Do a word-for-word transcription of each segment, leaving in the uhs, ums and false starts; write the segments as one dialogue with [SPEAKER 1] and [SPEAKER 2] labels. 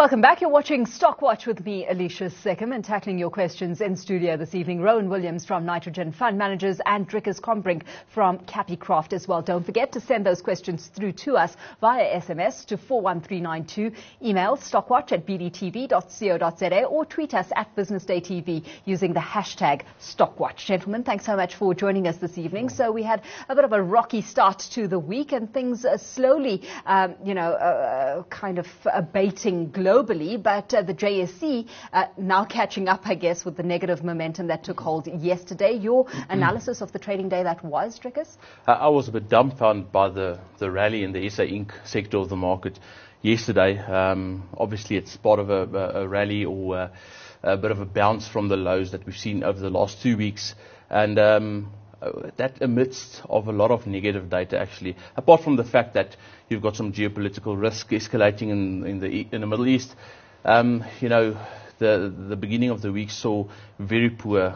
[SPEAKER 1] Welcome back. You're watching Stockwatch with me, Alicia Seckham, and tackling your questions in studio this evening. Rowan Williams from Nitrogen Fund Managers and Drickus Combrink from Capicraft as well. Don't forget to send those questions through to us via S M S to four one three nine two, email stockwatch at b d t v dot co dot z a, or tweet us at Business Day T V using the hashtag Stockwatch. Gentlemen, thanks so much for joining us this evening. So we had a bit of a rocky start to the week, and things are slowly, um, you know, uh, kind of abating globally, but uh, the J S E uh, now catching up, I guess, with the negative momentum that took hold yesterday. Your analysis of the trading day that was, Drickus?
[SPEAKER 2] Uh, I was a bit dumbfounded by the, the rally in the S A Incorporated sector of the market yesterday. Um, obviously, it's part of a, a, a rally or a, a bit of a bounce from the lows that we've seen over the last two weeks. And um, that amidst of a lot of negative data, actually, apart from the fact that you've got some geopolitical risk escalating in, in the in the Middle East. Um, you know, the the beginning of the week saw very poor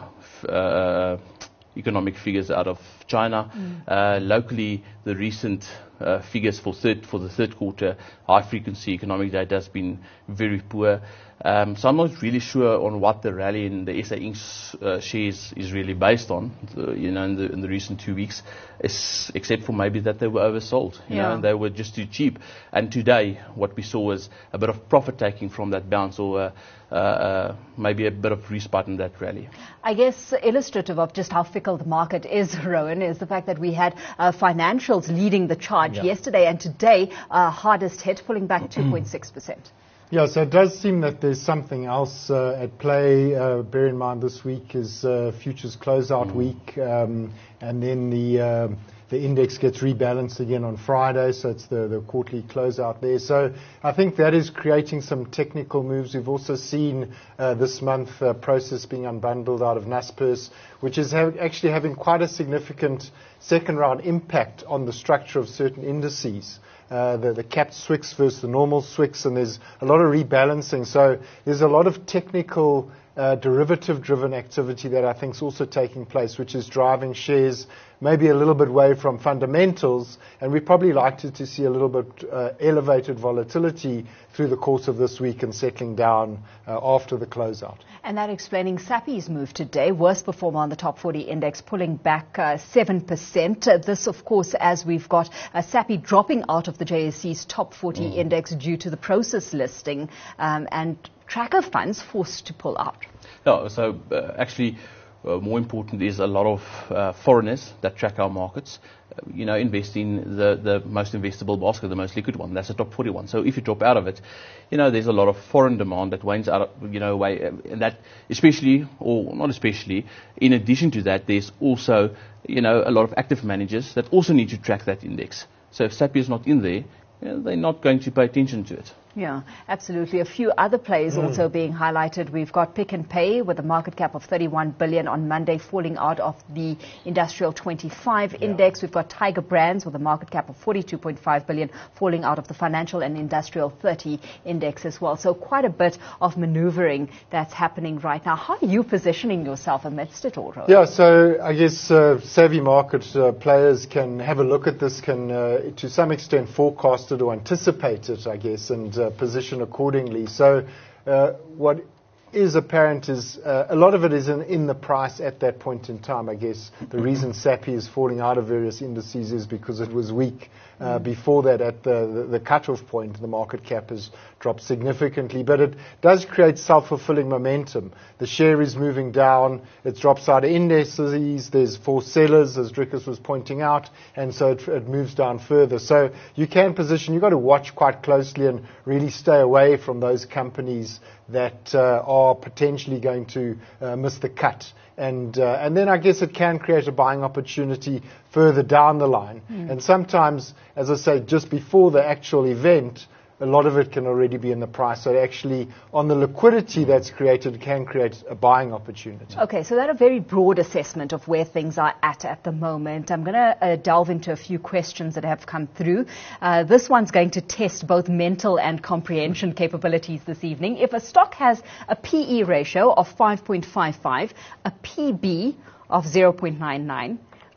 [SPEAKER 2] uh, economic figures out of China. Mm. Uh, locally, the recent uh, figures for third for the third quarter, high frequency economic data has been very poor. Um, so I'm not really sure on what the rally in the S A Incorporated uh, shares is really based on, the, you know, in the, in the recent two weeks, is, except for maybe that they were oversold, you yeah. know, and they were just too cheap. And today, what we saw was a bit of profit taking from that bounce, or uh, uh, uh, maybe a bit of respite in that rally.
[SPEAKER 1] I guess illustrative of just how fickle the market is, Rowan, is the fact that we had uh, financials leading the charge yeah. yesterday, and today, uh, hardest hit, pulling back two point six percent.
[SPEAKER 3] Yeah, so it does seem that there's something else uh, at play. Uh, bear in mind this week is uh, futures closeout mm. week, um, and then the uh, the index gets rebalanced again on Friday, so it's the, the quarterly closeout there. So I think that is creating some technical moves. We've also seen uh, this month uh, Prosus being unbundled out of Naspers, which is ha- actually having quite a significant second round impact on the structure of certain indices. Uh, the, the capped S W I X versus the normal S W I X, and there's a lot of rebalancing. So there's a lot of technical uh, derivative-driven activity that I think is also taking place, which is driving shares maybe a little bit away from fundamentals, and we probably likely to see a little bit uh, elevated volatility through the course of this week and settling down uh, after the closeout.
[SPEAKER 1] And that explaining Sappy's move today, worst performer on the top forty index, pulling back uh, seven percent. Uh, this, of course, as we've got uh, Sappy dropping out of the J S E's top forty mm. index due to the Prosus listing, um, and tracker funds forced to pull out.
[SPEAKER 2] No, so uh, actually, Uh, more important is a lot of uh, foreigners that track our markets, uh, you know, invest in the, the most investable basket, the most liquid one. That's the top forty one. So if you drop out of it, you know, there's a lot of foreign demand that wanes out of, you know, away. And that especially, or not especially, in addition to that, there's also, you know, a lot of active managers that also need to track that index. So if Sappy is not in there, you know, they're not going to pay attention to it.
[SPEAKER 1] Yeah, absolutely. A few other plays mm. also being highlighted. We've got Pick n Pay with a market cap of thirty-one billion on Monday, falling out of the Industrial twenty-five yeah. index. We've got Tiger Brands with a market cap of forty-two point five billion, falling out of the Financial and Industrial thirty index as well. So quite a bit of maneuvering that's happening right now. How are you positioning yourself amidst it all, Rowan?
[SPEAKER 3] Yeah, so I guess uh, savvy market uh, players can have a look at this, can uh, to some extent forecast it or anticipate it, I guess, and uh, position accordingly. So uh, what is apparent is uh, a lot of it is in, in the price at that point in time. I guess the reason Sappy is falling out of various indices is because it was weak uh, before that at the, the, the cutoff point. The market cap has dropped significantly, but it does create self-fulfilling momentum. The share is moving down, it drops out of indices, there's four sellers, as Drickus was pointing out, and so it, it moves down further. So you can position, you've got to watch quite closely and really stay away from those companies that uh, are potentially going to uh, miss the cut. And uh, and then I guess it can create a buying opportunity further down the line. Mm. And sometimes, as I say, just before the actual event, a lot of it can already be in the price. So actually, on the liquidity that's created, can create a buying opportunity.
[SPEAKER 1] Okay, so that's a very broad assessment of where things are at at the moment. I'm going to uh, delve into a few questions that have come through. Uh, this one's going to test both mental and comprehension capabilities this evening. If a stock has a P E ratio of five point five five, a P B of zero point nine nine,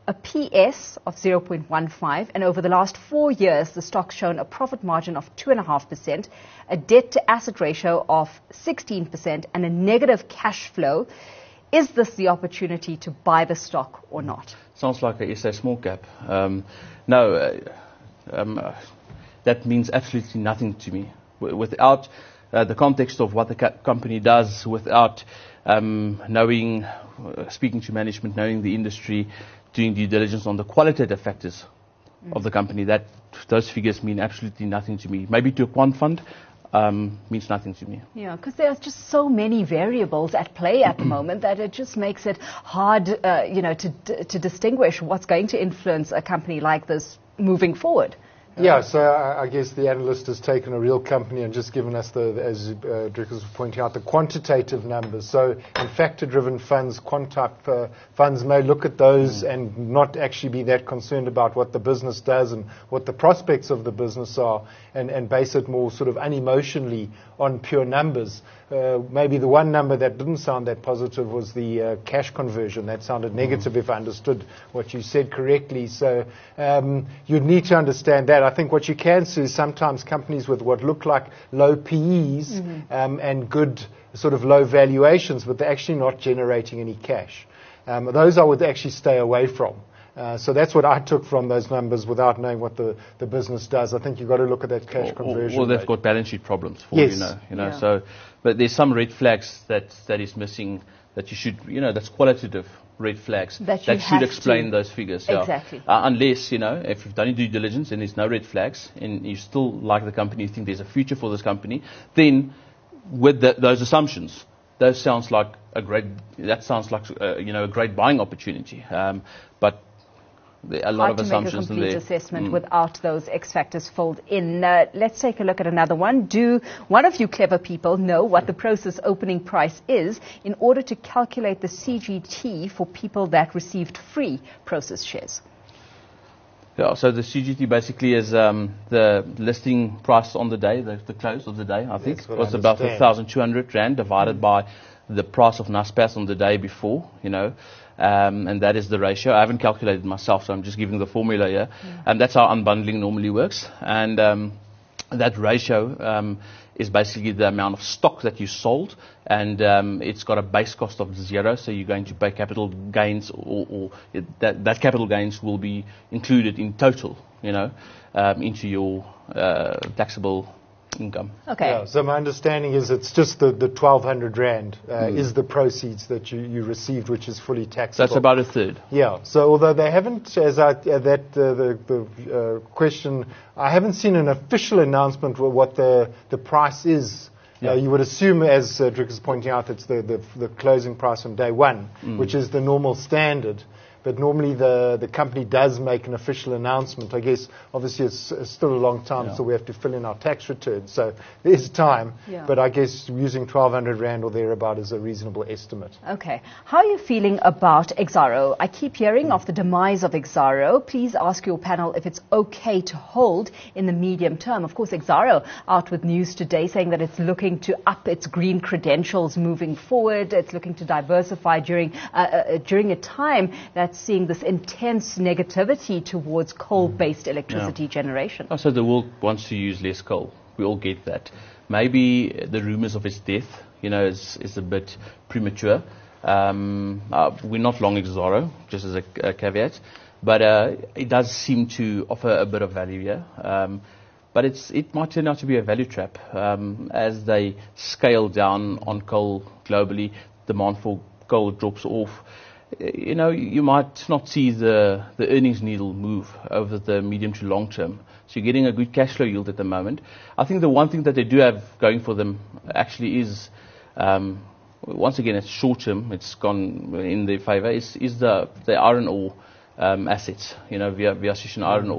[SPEAKER 1] a P S of zero point one five, and over the last four years, the stock's shown a profit margin of two point five percent, a debt-to-asset ratio of sixteen percent, and a negative cash flow. Is this the opportunity to buy the stock or not?
[SPEAKER 2] Sounds like a S A small cap. Um, no, uh, um, uh, that means absolutely nothing to me. W- without uh, the context of what the ca- company does, without um, knowing, uh, speaking to management, knowing the industry, doing due diligence on the qualitative factors mm. of the company, that those figures mean absolutely nothing to me. Maybe to a quant fund, um, means nothing to me.
[SPEAKER 1] Yeah, because there are just so many variables at play at the moment that it just makes it hard, uh, you know, to to distinguish what's going to influence a company like this moving forward.
[SPEAKER 3] Yeah, so I guess the analyst has taken a real company and just given us the, as uh, Dricus was pointing out, the quantitative numbers. So in factor-driven funds, quant-type uh, funds may look at those mm. and not actually be that concerned about what the business does and what the prospects of the business are, and, and base it more sort of unemotionally on pure numbers. Uh, maybe the one number that didn't sound that positive was the uh, cash conversion. That sounded negative mm. if I understood what you said correctly. So um, you'd need to understand that. I think what you can see is sometimes companies with what look like low P Es mm-hmm. um, and good sort of low valuations, but they're actually not generating any cash. Um, those I would actually stay away from. Uh, so that's what I took from those numbers without knowing what the, the business does. I think you've got to look at that cash
[SPEAKER 2] or,
[SPEAKER 3] conversion
[SPEAKER 2] Or, or they've
[SPEAKER 3] rate.
[SPEAKER 2] got balance sheet problems, for
[SPEAKER 3] yes.
[SPEAKER 2] you know. You know
[SPEAKER 1] yeah.
[SPEAKER 2] so, but there's some red flags that, that is missing that you should, you know, that's qualitative red flags
[SPEAKER 1] that,
[SPEAKER 2] that should explain
[SPEAKER 1] to.
[SPEAKER 2] those figures.
[SPEAKER 1] Exactly.
[SPEAKER 2] Yeah. Uh, unless, you know, if you've done your due diligence and there's no red flags and you still like the company, you think there's a future for this company, then with the, those assumptions, those sounds like a great, that sounds like, uh, you know, a great buying opportunity. Um, but a lot
[SPEAKER 1] Hard
[SPEAKER 2] of
[SPEAKER 1] to make a
[SPEAKER 2] assumptions in
[SPEAKER 1] complete
[SPEAKER 2] there.
[SPEAKER 1] assessment
[SPEAKER 2] Mm.
[SPEAKER 1] without those X factors filled in. Uh, let's take a look at another one. Do one of you clever people know what the process opening price is in order to calculate the C G T for people that received free process shares?
[SPEAKER 2] Yeah, so the C G T basically is um, the listing price on the day, the, the close of the day, I think. It was about one thousand two hundred rand divided mm. by the price of Naspers on the day before, you know. Um, and that is the ratio. I haven't calculated myself, so I'm just giving the formula here. Yeah. And that's how unbundling normally works. And um, that ratio um, is basically the amount of stock that you sold, and um, it's got a base cost of zero, so you're going to pay capital gains, or, or it, that, that capital gains will be included in total, you know, um, into your uh, taxable income.
[SPEAKER 1] Okay.
[SPEAKER 3] Yeah, so my understanding is it's just the, the twelve hundred rand uh, mm. is the proceeds that you, you received, which is fully taxable.
[SPEAKER 2] That's about a third.
[SPEAKER 3] Yeah. So although they haven't, as I, uh, that uh, the, the uh, question, I haven't seen an official announcement of what the the price is. Yeah. Uh, you would assume, as uh, Dricus is pointing out, it's the, the the closing price on day one, mm. which is the normal standard. But normally the, the company does make an official announcement. I guess, obviously, it's, it's still a long time, yeah. so we have to fill in our tax returns. So there's time. Yeah. But I guess using twelve hundred rand or thereabout is a reasonable estimate.
[SPEAKER 1] Okay. How are you feeling about Exxaro? I keep hearing mm. of the demise of Exxaro. Please ask your panel if it's okay to hold in the medium term. Of course, Exxaro out with news today saying that it's looking to up its green credentials moving forward. It's looking to diversify during, uh, uh, during a time that seeing this intense negativity towards coal-based electricity yeah. generation.
[SPEAKER 2] Oh, so the world wants to use less coal. We all get that. Maybe the rumors of its death, you know, is, is a bit premature. Um, uh, we're not long Exxaro, just as a, a caveat, but uh, it does seem to offer a bit of value here. Um, but it's, it might turn out to be a value trap um, as they scale down on coal globally. Demand for coal drops off. You know, you might not see the, the earnings needle move over the medium to long term. So you're getting a good cash flow yield at the moment. I think the one thing that they do have going for them actually is, um, once again, it's short term, it's gone in their favor, is, is the, the iron ore um, assets, you know, via, via Sishen iron ore.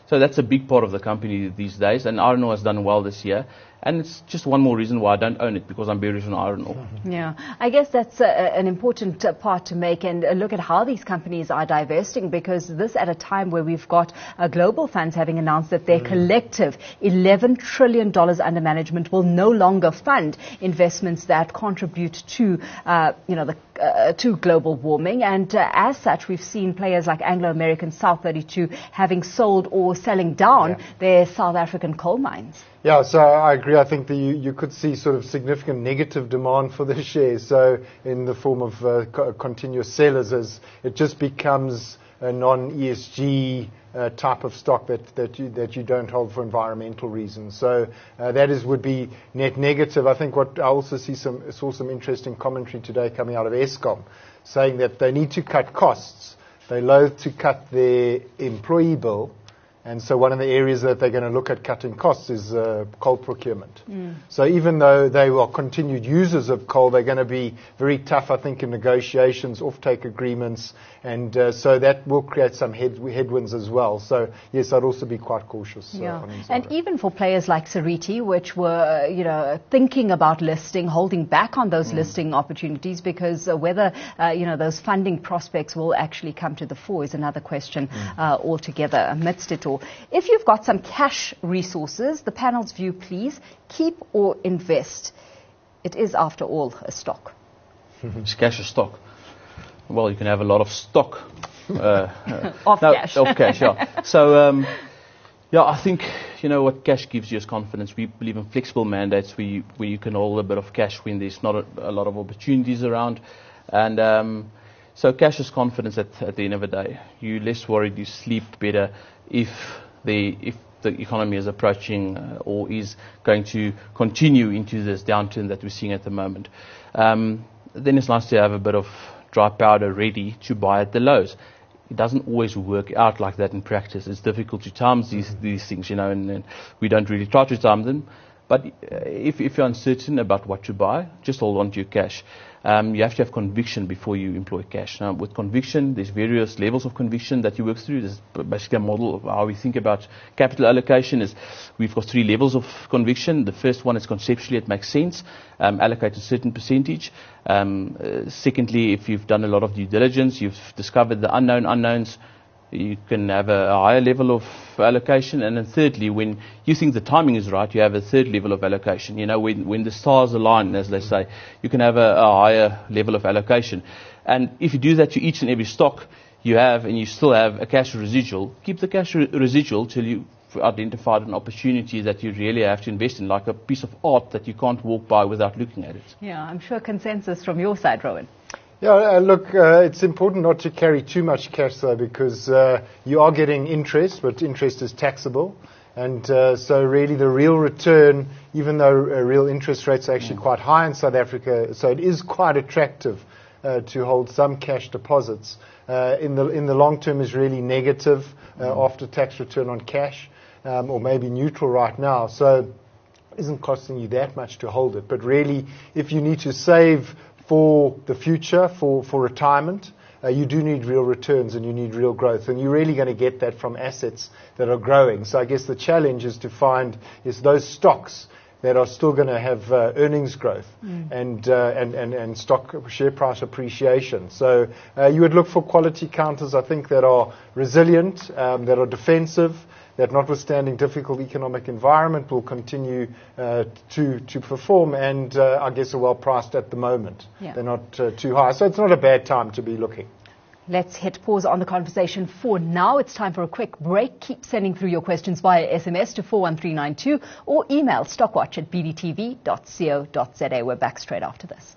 [SPEAKER 2] So that's a big part of the company these days, and iron ore has done well this year. And it's just one more reason why I don't own it, because I'm bearish on iron ore.
[SPEAKER 1] Yeah, I guess that's uh, an important uh, part to make, and uh, look at how these companies are divesting, because this at a time where we've got uh, global funds having announced that their mm. collective eleven trillion dollars under management will no longer fund investments that contribute to, uh, you know, the Uh, to global warming, and uh, as such we've seen players like Anglo American, South thirty-two having sold or selling down yeah. their South African coal mines.
[SPEAKER 3] Yeah, so I agree. I think that you, you could see sort of significant negative demand for the shares, so in the form of uh, co- continuous sellers, as it just becomes a non-E S G uh, type of stock that, that you that you don't hold for environmental reasons. So uh, that is would be net negative. I think what I also see some saw some interesting commentary today coming out of Eskom, saying that they need to cut costs. They loathe to cut their employee bill. And so one of the areas that they're going to look at cutting costs is uh, coal procurement. Mm. So even though they are continued users of coal, they're going to be very tough, I think, in negotiations, offtake agreements, and uh, so that will create some head, headwinds as well. So yes, I'd also be quite cautious.
[SPEAKER 1] Yeah.
[SPEAKER 3] Uh, on
[SPEAKER 1] and even for players like Seriti, which were, you know, thinking about listing, holding back on those mm. listing opportunities, because uh, whether, uh, you know, those funding prospects will actually come to the fore is another question mm. uh, altogether amidst it all. If you've got some cash resources, the panel's view, please, keep or invest. It is, after all, a stock.
[SPEAKER 2] It's cash or stock? Well, you can have a lot of stock. Uh, uh,
[SPEAKER 1] of
[SPEAKER 2] no,
[SPEAKER 1] cash.
[SPEAKER 2] Of cash, yeah. So, um, yeah, I think, you know, what cash gives you is confidence. We believe in flexible mandates where you, where you can hold a bit of cash when there's not a, a lot of opportunities around. And um, so cash is confidence at, at the end of the day. You're less worried, you sleep better if the if the economy is approaching uh, or is going to continue into this downturn that we're seeing at the moment. Um, then it's nice to have a bit of dry powder ready to buy at the lows. It doesn't always work out like that in practice. It's difficult to time these these things, you know, and, and we don't really try to time them. But uh, if, if you're uncertain about what to buy, just hold on to your cash. Um, you have to have conviction before you employ cash. Now, with conviction, there's various levels of conviction that you work through. This is basically a model of how we think about capital allocation. Is we've got three levels of conviction. The first one is conceptually it makes sense, um, allocate a certain percentage. Um, uh, secondly, if you've done a lot of due diligence, you've discovered the unknown unknowns, you can have a, a higher level of allocation. And then thirdly, when you think the timing is right, you have a third level of allocation. You know, when, when the stars align, as they say, you can have a, a higher level of allocation. And if you do that to each and every stock you have, and you still have a cash residual, keep the cash re- residual till you identified an opportunity that you really have to invest in, like a piece of art that you can't walk by without looking at it.
[SPEAKER 1] Yeah, I'm sure consensus from your side, Rowan.
[SPEAKER 3] Yeah, uh, look, uh, it's important not to carry too much cash, though, because uh, you are getting interest, but interest is taxable. And uh, so really the real return, even though uh, real interest rates are actually mm. quite high in South Africa, so it is quite attractive uh, to hold some cash deposits. Uh, in the in the long term is really negative uh, mm. after tax return on cash, um, or maybe neutral right now. So it isn't costing you that much to hold it. But really, if you need to save for the future, for, for retirement, uh, you do need real returns and you need real growth. And you're really going to get that from assets that are growing. So I guess the challenge is to find is those stocks that are still going to have uh, earnings growth mm. and, uh, and, and, and stock share price appreciation. So uh, you would look for quality counters, I think, that are resilient, um, that are defensive, that notwithstanding difficult economic environment will continue uh, to to perform, and uh, I guess are well priced at the moment. Yeah. They're not uh, too high, so it's not a bad time to be looking.
[SPEAKER 1] Let's hit pause on the conversation for now. It's time for a quick break. Keep sending through your questions via S M S to four one three nine two or email stockwatch at b d t v dot co dot z a. We're back straight after this.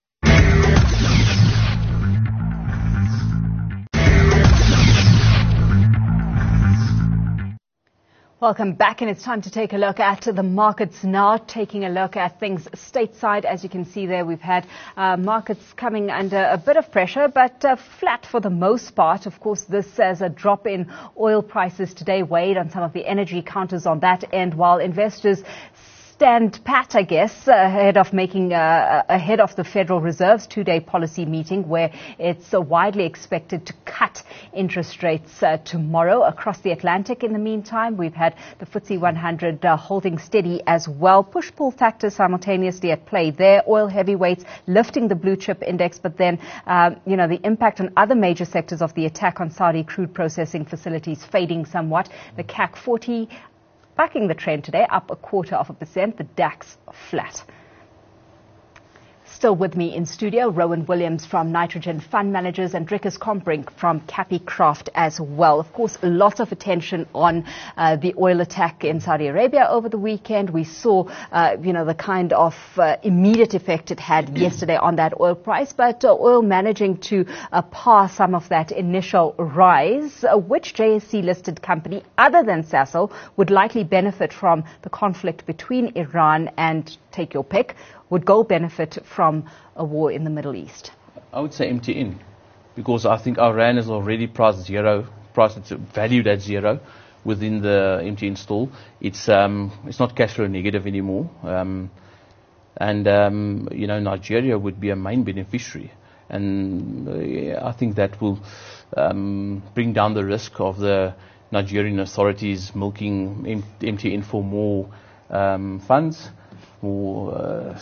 [SPEAKER 1] Welcome back, and it's time to take a look at the markets now, taking a look at things stateside. As you can see there, we've had uh, markets coming under a bit of pressure, but uh, flat for the most part. Of course, this as a drop in oil prices today weighed on some of the energy counters on that end, while investors stand pat, I guess, ahead of making uh, ahead of the Federal Reserve's two-day policy meeting, where it's uh, widely expected to cut interest rates uh, tomorrow across the Atlantic. In the meantime, we've had the F T S E one hundred uh, holding steady as well. Push-pull factors simultaneously at play there. Oil heavyweights lifting the blue chip index, but then, uh, you know, the impact on other major sectors of the attack on Saudi crude processing facilities fading somewhat. The C A C forty backing the trend today, up a quarter of a percent. The DAX flat. Still with me in studio, Rowan Williams from Nitrogen Fund Managers and Drickus Combrink from Capicraft as well. Of course, lots of attention on uh, the oil attack in Saudi Arabia over the weekend. We saw, uh, you know, the kind of uh, immediate effect it had yesterday on that oil price, but uh, oil managing to uh, par some of that initial rise. Uh, which J S C-listed company, other than Sasol, would likely benefit from the conflict between Iran and, take your pick, would gold benefit from a war in the Middle East?
[SPEAKER 2] I would say M T N, because I think our rand is already priced zero, priced it's valued at zero within the M T N stall. It's um, it's not cash flow negative anymore, um, and um, you know, Nigeria would be a main beneficiary, and uh, I think that will um, bring down the risk of the Nigerian authorities milking M T N for more um, funds. More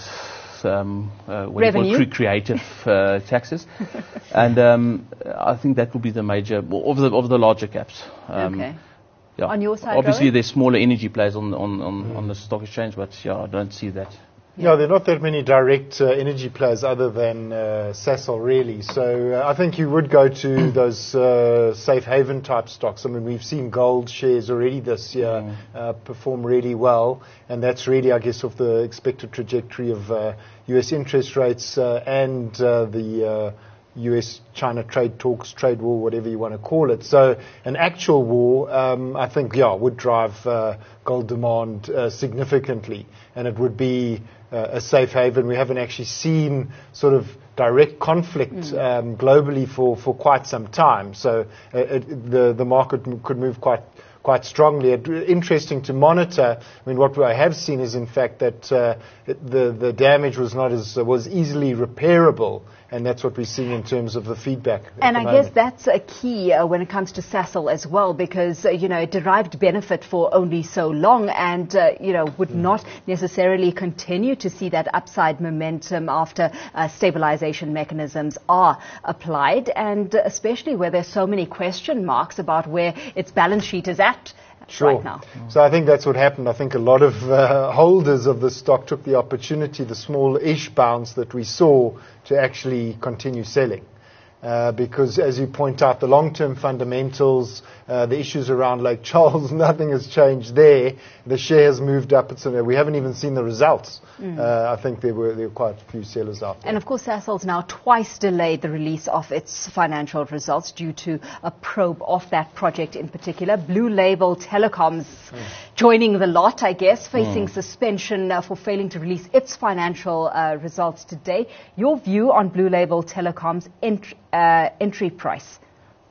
[SPEAKER 2] uh, um, uh, what
[SPEAKER 1] revenue,
[SPEAKER 2] cre- creative uh, taxes, and um, I think that will be the major of the of the larger caps. Um,
[SPEAKER 1] okay.
[SPEAKER 2] Yeah.
[SPEAKER 1] On your side,
[SPEAKER 2] obviously
[SPEAKER 1] Rowan?
[SPEAKER 2] there's smaller energy players on on on, mm. on the stock exchange, but yeah, I don't see that.
[SPEAKER 3] Yeah, there are not that many direct uh, energy players other than uh, Sasol, really. So uh, I think you would go to those uh, safe haven type stocks. I mean, we've seen gold shares already this year mm. uh, perform really well, and that's really, I guess, of the expected trajectory of uh, U S interest rates uh, and uh, the uh, U S-China trade talks, trade war, whatever you want to call it. So an actual war, um, I think, yeah, would drive uh, gold demand uh, significantly, and it would be uh, a safe haven. We haven't actually seen sort of direct conflict mm. um, globally for, for quite some time. So uh, it, the the market m- could move quite quite strongly. It, interesting to monitor. I mean, what I have seen is, in fact, that uh, it, the the damage was not as uh, was easily repairable. And that's what we're seeing in terms of the feedback.
[SPEAKER 1] And I
[SPEAKER 3] moment.
[SPEAKER 1] guess that's a key uh, when it comes to Sasol as well, because, uh, you know, it derived benefit for only so long and, uh, you know, would mm. not necessarily continue to see that upside momentum after uh, stabilization mechanisms are applied, and uh, especially where there's so many question marks about where its balance sheet is at.
[SPEAKER 3] Sure.
[SPEAKER 1] Right now.
[SPEAKER 3] So I think that's what happened. I think a lot of uh, holders of the stock took the opportunity, the small-ish bounce that we saw, to actually continue selling. Uh, because, as you point out, the long-term fundamentals, uh, the issues around Lake Charles, nothing has changed there. The share has moved up. It's, uh, we haven't even seen the results. Mm. Uh, I think there were, there were quite a few sellers out there.
[SPEAKER 1] And, of course, Sasol's now twice delayed the release of its financial results due to a probe of that project in particular. Blue Label Telecoms mm. joining the lot, I guess, facing mm. suspension uh, for failing to release its financial uh, results today. Your view on Blue Label Telecoms ent- uh, entry price?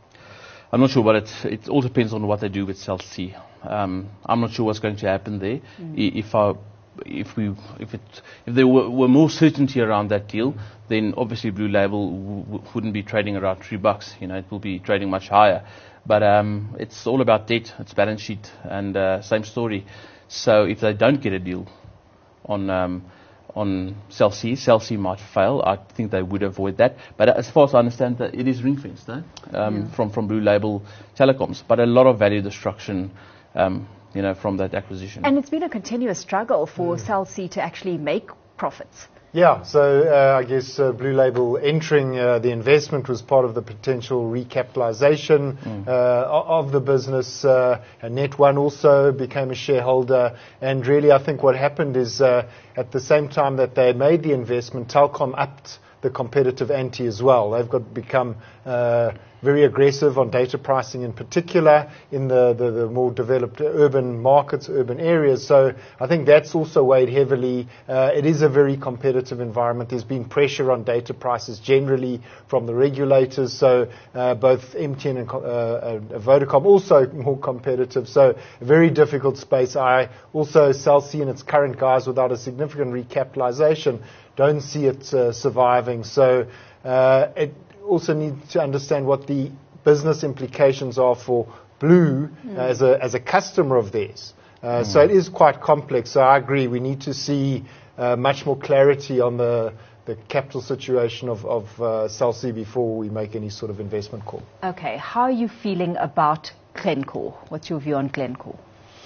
[SPEAKER 2] I'm not sure, but it, it all depends on what they do with Cell C. Um, I'm not sure what's going to happen there. Mm. If I, if we, if it, if there were, were more certainty around that deal, then obviously Blue Label w- w- wouldn't be trading around three bucks. You know, it will be trading much higher. But um, it's all about debt, it's balance sheet, and uh, same story. So if they don't get a deal on um, on Cell C, Cell C might fail. I think they would avoid that. But as far as I understand, that it is ring-fenced, eh? um, yeah. from from Blue Label Telecoms. But a lot of value destruction, um, you know, from that acquisition.
[SPEAKER 1] And it's been a continuous struggle for mm. Cell C to actually make profits.
[SPEAKER 3] Yeah, so uh, I guess uh, Blue Label entering uh, the investment was part of the potential recapitalization mm. uh, of the business. Uh, and Net One also became a shareholder. And really, I think what happened is uh, at the same time that they made the investment, Telkom upped the competitive ante as well. They've got to become uh, very aggressive on data pricing in particular in the, the, the more developed urban markets, urban areas. So I think that's also weighed heavily. Uh, it is a very competitive environment. There's been pressure on data prices generally from the regulators. So uh, both M T N and uh, uh, Vodacom also more competitive. So a very difficult space. I also Cell C in its current guise without a significant recapitalization don't see it uh, surviving. So uh, it also need to understand what the business implications are for Blue mm. as a as a customer of theirs. Uh, mm. So it is quite complex. So I agree. We need to see uh, much more clarity on the the capital situation of, of uh, Cell C before we make any sort of investment call.
[SPEAKER 1] Okay. How are you feeling about Glencore? What's your view on Glencore?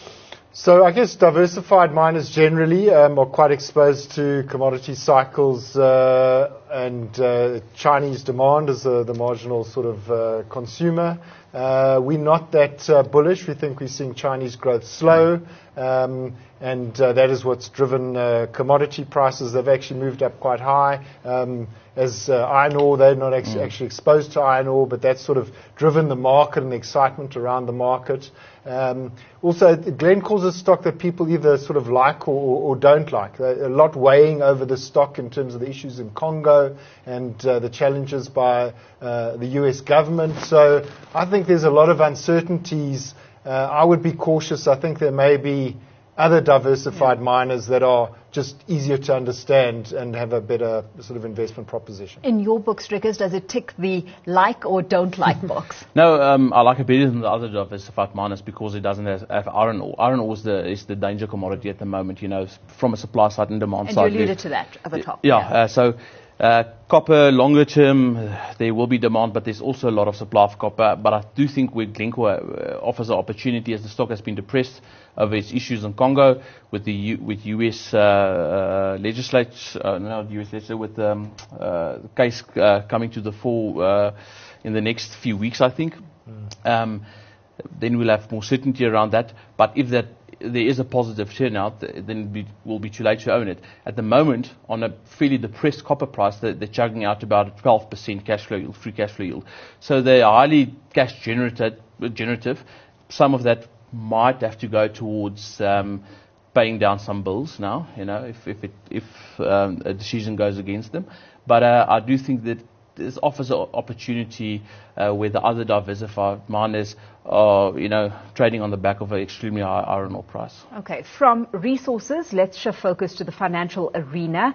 [SPEAKER 3] So I guess diversified miners generally um, are quite exposed to commodity cycles uh, and uh, Chinese demand as a, the marginal sort of uh, consumer. Uh, we're not that uh, bullish. We think we're seeing Chinese growth slow, um, and uh, that is what's driven uh, commodity prices. They've actually moved up quite high. Um, as uh, iron ore, they're not actually, mm. actually exposed to iron ore, but that's sort of driven the market and the excitement around the market. Um, also, Glencore's a stock that people either sort of like or, or, or don't like. A lot weighing over the stock in terms of the issues in Congo and uh, the challenges by uh, the U S government. So I think there's a lot of uncertainties. Uh, I would be cautious. I think there may be other diversified yeah. miners that are just easier to understand and have a better sort of investment proposition.
[SPEAKER 1] In your books, Drickers, does it tick the like or don't like box?
[SPEAKER 2] No, um, I like it better than the other diversified miners because it doesn't have, have iron ore. Iron ore is the, is the danger commodity at the moment, you know, from a supply side and demand
[SPEAKER 1] and
[SPEAKER 2] side.
[SPEAKER 1] And you alluded to that at the top.
[SPEAKER 2] Yeah, yeah. Uh, so uh, copper, longer term, uh, there will be demand, but there's also a lot of supply of copper. But I do think where Glencore uh, offers an opportunity, as the stock has been depressed over its issues in Congo with the U, with U S uh, uh, legislature, uh, not U S legislature, with um, uh, the case uh, coming to the fore uh, in the next few weeks, I think. Mm. Um, then we'll have more certainty around that. But if that there is a positive turnout, then it will be too late to own it. At the moment, on a fairly depressed copper price, they're, they're chugging out about a twelve percent cash flow yield, free cash flow yield. So they're highly cash generative. generative. Some of that might have to go towards um, paying down some bills now, you know, if if, it, if um, a decision goes against them. But uh, I do think that this offers an opportunity uh, where the other diversified miners are, you know, trading on the back of an extremely high iron ore price.
[SPEAKER 1] Okay, from resources, let's shift focus to the financial arena.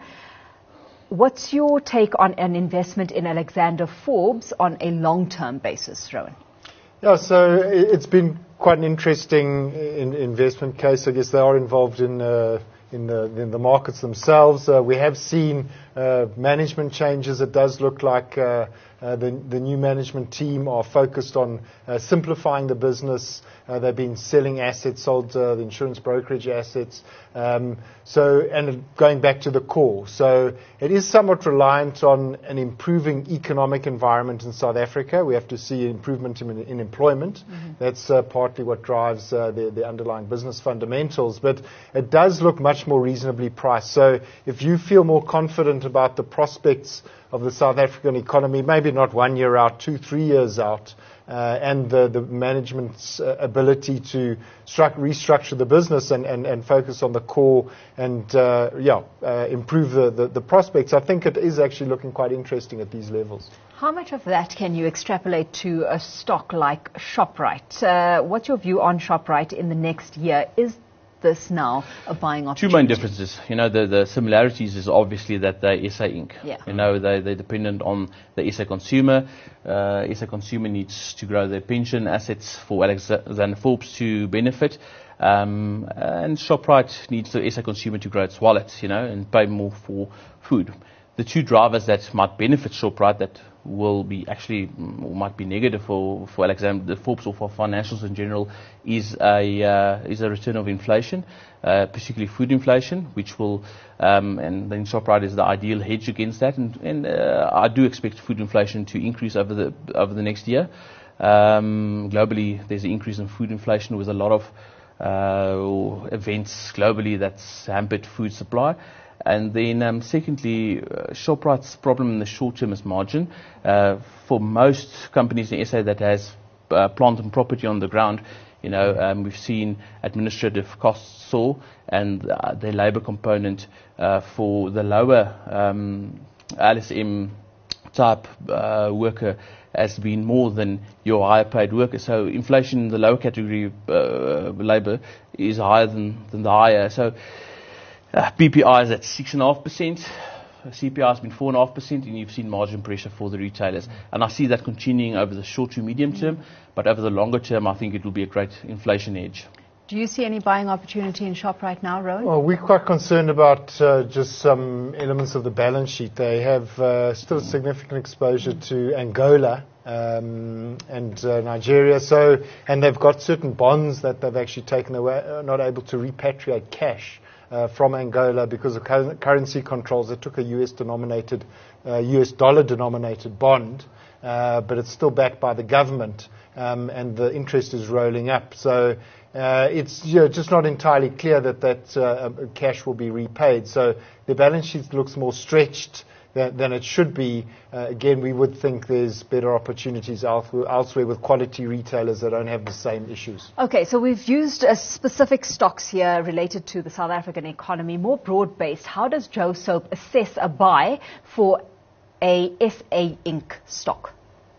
[SPEAKER 1] What's your take on an investment in Alexander Forbes on a long-term basis, Rowan?
[SPEAKER 3] Yeah, so it's been quite an interesting in investment case. I guess they are involved in uh, in the in the markets themselves. Uh, we have seen uh, management changes. It does look like uh, uh, the the new management team are focused on uh, simplifying the business. Uh, they've been selling assets, sold uh, the insurance brokerage assets. Um, so, and going back to the core. So it is somewhat reliant on an improving economic environment in South Africa. We have to see improvement in, in employment. Mm-hmm. That's uh, partly what drives uh, the, the underlying business fundamentals. But it does look much more reasonably priced. So if you feel more confident about the prospects of the South African economy, maybe not one year out, two, three years out, Uh, and the, the management's uh, ability to stru- restructure the business and, and, and focus on the core and, uh, yeah, uh, improve the, the, the prospects. I think it is actually looking quite interesting at these levels.
[SPEAKER 1] How much of that can you extrapolate to a stock like Shoprite? Uh, what's your view on Shoprite in the next year? Is this now a buying opportunity?
[SPEAKER 2] Two main differences. You know, the, the similarities is obviously that they're S A Incorporated.
[SPEAKER 1] Yeah.
[SPEAKER 2] You know, they, they're dependent on the S A consumer. Uh, S A consumer needs to grow their pension assets for Alexander Forbes to benefit. Um, and Shoprite needs the S A consumer to grow its wallet, you know, and pay more for food. The two drivers that might benefit Shoprite that will be actually, or might be negative for, for Alexander Forbes or for financials in general is a, uh, is a return of inflation, uh, particularly food inflation, which will, um, and then Shoprite is the ideal hedge against that. And, and uh, I do expect food inflation to increase over the, over the next year. Um, globally, there's an increase in food inflation with a lot of uh, events globally that's hampered food supply. And then, um, secondly, uh, Shoprite's problem in the short term is margin. Uh, for most companies in S A that has uh, plant and property on the ground, you know, um, we've seen administrative costs soar, and uh, the labour component uh, for the lower um, L S M type uh, worker has been more than your higher paid worker. So inflation in the lower category uh, labour is higher than, than the higher. So uh, P P I is at six point five percent. C P I has been four point five percent, and you've seen margin pressure for the retailers. And I see that continuing over the short to medium term, but over the longer term, I think it will be a great inflation hedge.
[SPEAKER 1] Do you see any buying opportunity in Shoprite now, Rowan?
[SPEAKER 3] Well, we're quite concerned about uh, just some elements of the balance sheet. They have uh, still significant exposure to Angola um, and uh, Nigeria. So, and they've got certain bonds that they've actually taken away, uh, not able to repatriate cash uh, from Angola because of cu- currency controls. They took a U S denominated, uh, U S dollar denominated bond, uh, but it's still backed by the government, um, and the interest is rolling up. So. Uh, it's you know, just not entirely clear that that uh, cash will be repaid. So the balance sheet looks more stretched than, than it should be. Uh, again, we would think there's better opportunities elsewhere with quality retailers that don't have the same issues.
[SPEAKER 1] Okay, so we've used uh, specific stocks here related to the South African economy, more broad-based. How does Joe Soap assess a buy for a S A Incorporated stock?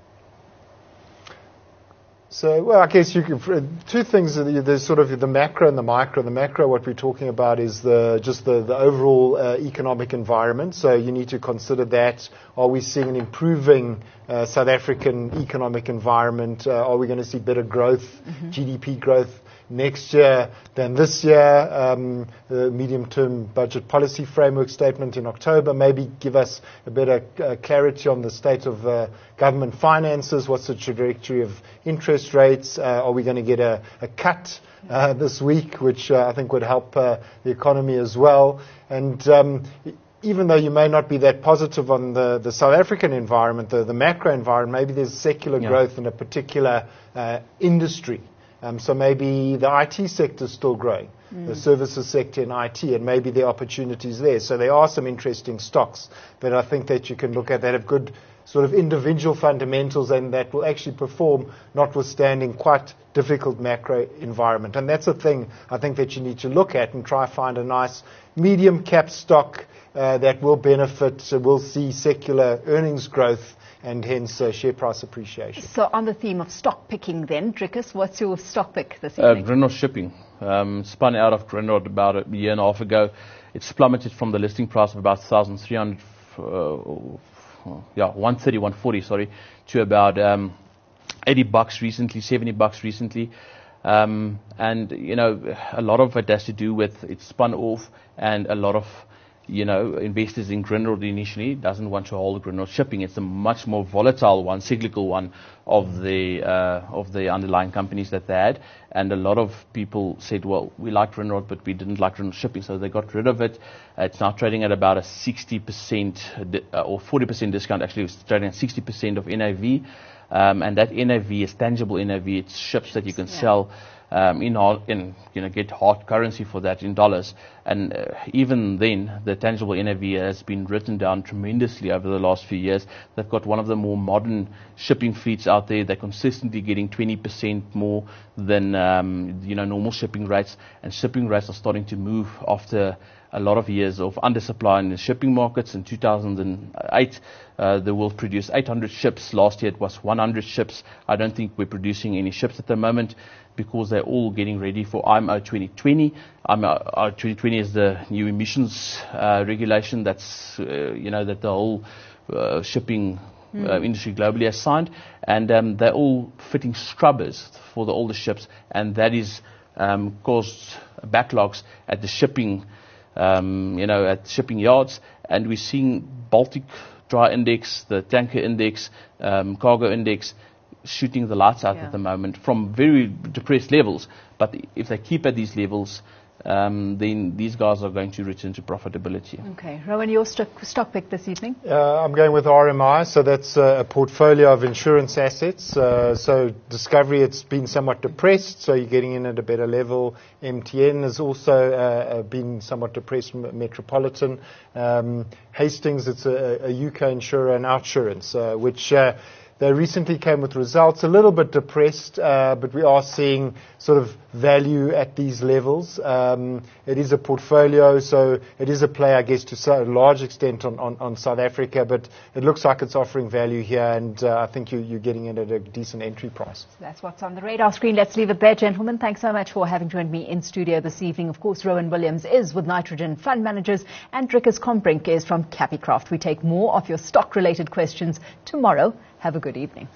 [SPEAKER 3] So, well, I guess you can, two things, there's sort of the macro and the micro. The macro, what we're talking about is the just the, the overall uh, economic environment. So you need to consider that. Are we seeing an improving uh, South African economic environment? Uh, are we going to see better growth, mm-hmm. G D P growth next year than this year? Um, the medium-term budget policy framework statement in October maybe give us a better uh, clarity on the state of uh, government finances. What's the trajectory of interest rates? Uh, are we going to get a, a cut uh, this week, which uh, I think would help uh, the economy as well? And um, even though you may not be that positive on the, the South African environment, the, the macro environment, maybe there's secular yeah. growth in a particular uh, industry. Um, so maybe the I T sector is still growing, mm. the services sector in I T, and maybe there are opportunities there. So there are some interesting stocks that I think that you can look at that have good sort of individual fundamentals and that will actually perform notwithstanding quite difficult macro environment. And that's a thing I think that you need to look at and try to find a nice medium cap stock uh, that will benefit, uh, will see secular earnings growth and hence uh, share price appreciation.
[SPEAKER 1] So on the theme of stock picking then, Drickus, what's your stock pick this
[SPEAKER 2] Uh,
[SPEAKER 1] evening?
[SPEAKER 2] Grindrod Shipping. Um, spun out of Grindrod about a year and a half ago. It's plummeted from the listing price of about one thousand three hundred, uh, yeah, one thirty, one forty, sorry, to about um, eighty bucks recently, seventy bucks recently. Um, and, you know, a lot of it has to do with it's spun off, and a lot of you know, investors in Grindrod initially doesn't want to hold Grindrod Shipping. It's a much more volatile one, cyclical one of the uh, of the underlying companies that they had. And a lot of people said, well, we like Grindrod, but we didn't like Grindrod Shipping, so they got rid of it. Uh, it's now trading at about a sixty percent di- uh, or forty percent discount. Actually, it's trading at sixty percent of N A V. Um, and that N A V is tangible N A V. It's ships that you can yeah. sell um, in, in, you know, get hard currency for that in dollars. And uh, even then, the tangible N A V has been written down tremendously over the last few years. They've got one of the more modern shipping fleets out there. They're consistently getting twenty percent more than, um, you know, normal shipping rates. And shipping rates are starting to move after a lot of years of undersupply in the shipping markets. In two thousand eight, uh, the world produced eight hundred ships. Last year it was one hundred ships. I don't think we're producing any ships at the moment because they're all getting ready for I M O twenty twenty. I M O twenty twenty is the new emissions uh, regulation that's, uh, you know, that the whole uh, shipping mm. uh, industry globally has signed. And um, they're all fitting scrubbers for the older ships. And that is um, caused backlogs at the shipping Um, you know, at shipping yards, and we're seeing Baltic Dry Index, the tanker index, um, cargo index, shooting the lights out yeah. at the moment from very depressed levels. But if they keep at these levels, um, then these guys are going to return to profitability.
[SPEAKER 1] Okay. Rowan, your stock, stock pick this evening?
[SPEAKER 3] Uh, I'm going with R M I, so that's uh, a portfolio of insurance assets. Uh, so Discovery, it's been somewhat depressed, so you're getting in at a better level. M T N has also uh, been somewhat depressed, Metropolitan. Um, Hastings, it's a, a U K insurer, and Outsurance, uh, which uh, they recently came with results a little bit depressed, uh, but we are seeing sort of value at these levels. Um, it is a portfolio, so it is a play, I guess, to a large extent on, on, on South Africa, but it looks like it's offering value here, and uh, I think you, you're getting it at a decent entry price.
[SPEAKER 1] So that's what's on the radar screen. Let's leave it there, gentlemen. Thanks so much for having joined me in studio this evening. Of course, Rowan Williams is with Nitrogen Fund Managers, and Drickus Combrink is from Capicraft. We take more of your stock-related questions tomorrow. Have a good evening.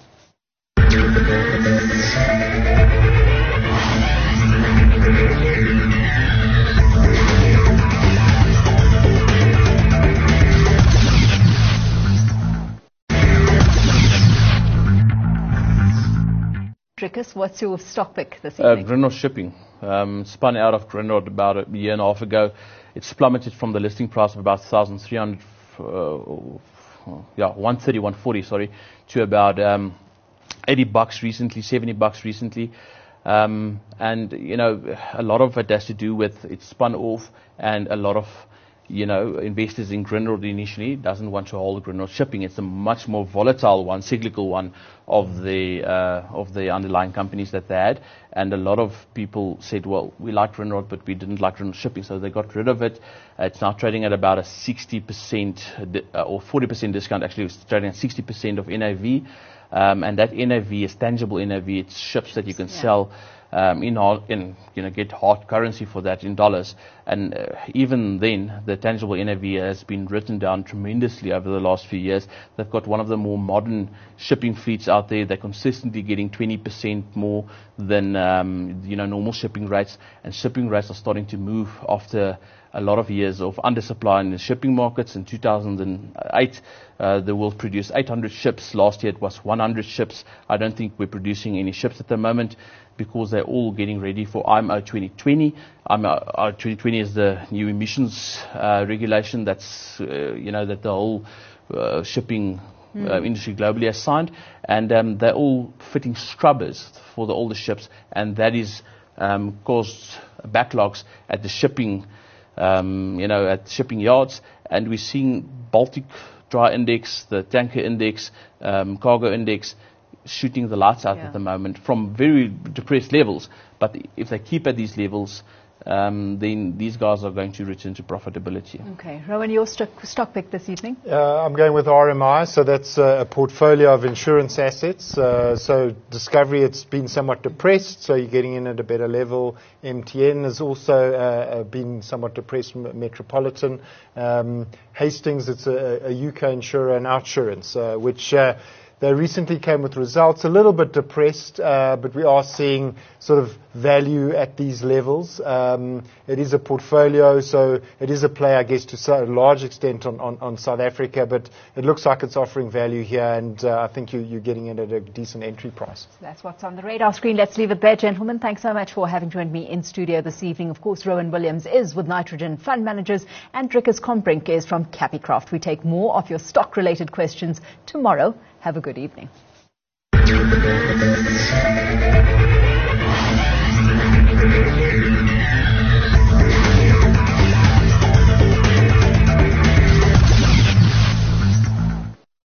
[SPEAKER 1] Drickus, what's your stock pick this evening?
[SPEAKER 2] Uh, Grindrod Shipping. Um, spun out of Grindrod about a year and a half ago. It's plummeted from the listing price of about one thousand three hundred uh, yeah, one thirty, one forty, sorry, to about um, eighty bucks recently, seventy bucks recently. Um, and, you know, a lot of it has to do with it's spun off, and a lot of, you know, investors in Grindrod initially doesn't want to hold Grindrod Shipping. It's a much more volatile one, cyclical one of the uh, of the underlying companies that they had. And a lot of people said, well, we like Grindrod, but we didn't like Grindrod Shipping, so they got rid of it. Uh, it's now trading at about a sixty percent di- uh, or forty percent discount. Actually, it's trading at sixty percent of N A V. Um, and that N A V is tangible N A V. It's ships that you can yeah. sell um, in, in, you know, get hard currency for that in dollars. And uh, even then, the tangible N A V has been written down tremendously over the last few years. They've got one of the more modern shipping fleets out there. They're consistently getting twenty percent more than, um, you know, normal shipping rates. And shipping rates are starting to move after a lot of years of undersupply in the shipping markets. In two thousand eight, uh, the world produced eight hundred ships. Last year it was one hundred ships. I don't think we're producing any ships at the moment because they're all getting ready for I M O twenty twenty. I M O twenty twenty is the new emissions uh, regulation that's, uh, you know, that the whole uh, shipping mm. uh, industry globally has signed. And um, they're all fitting scrubbers for the older ships, and that is um, caused backlogs at the shipping Um, you know, at shipping yards, and we're seeing Baltic Dry Index, the tanker index, um, cargo index, shooting the lights out yeah. at the moment from very depressed levels. But if they keep at these levels, um, then these guys are going to return to profitability.
[SPEAKER 1] Okay. Rowan, your stock, stock pick this evening?
[SPEAKER 3] Uh, I'm going with R M I, so that's uh, a portfolio of insurance assets. Uh, so Discovery, it's been somewhat depressed, so you're getting in at a better level. M T N has also uh, been somewhat depressed, Metropolitan. Um, Hastings, it's a, a U K insurer, and Outsurance, uh, which uh, they recently came with results a little bit depressed, uh, but we are seeing sort of value at these levels. Um, it is a portfolio, so it is a play, I guess, to a large extent on, on, on South Africa, but it looks like it's offering value here, and uh, I think you, you're getting it at a decent entry price.
[SPEAKER 1] So that's what's on the radar screen. Let's leave it there, gentlemen. Thanks so much for having joined me in studio this evening. Of course, Rowan Williams is with Nitrogen Fund Managers, and Drickus Combrink is from Capicraft. We take more of your stock-related questions tomorrow. Have a good evening.